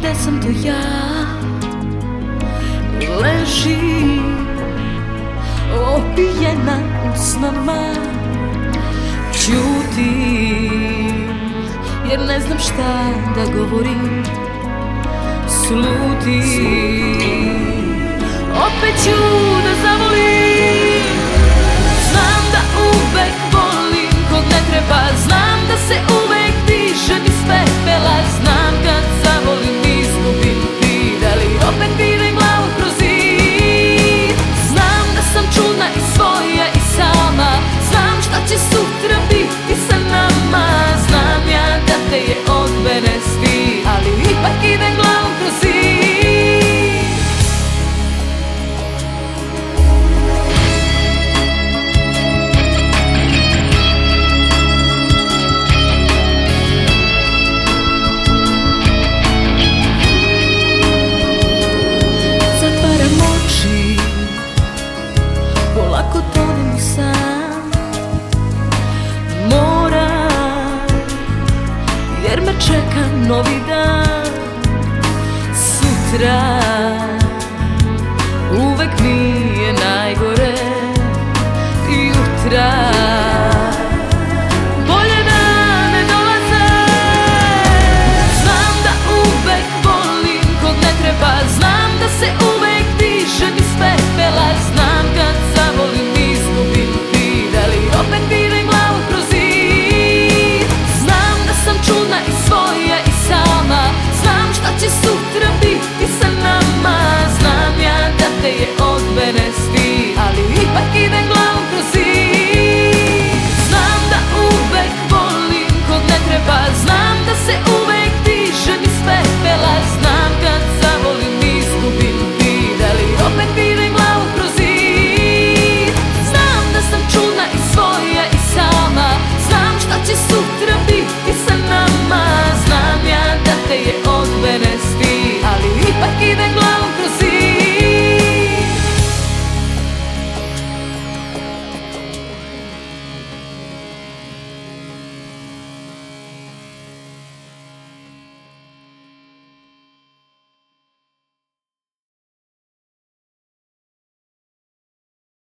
gde sam to ja. Ležim opijena u snama, ćutim jer ne znam šta da govorim. Slutim, opet ću da zavolim. Znam da uvek volim kog ne treba, znam da se uvek dižem iz pepela. Znam kad zavolim izgubim vid, ali opet vidim glavu kroz zid. Znam da sam čudna i svoja i sama, znam šta će sutra biti sa nama. Znam ja da te je od mene stid, ali ipak idem glavom kroz zid. Polako tonem u san, moram, jer me čeka novi dan. Sutra uvek mi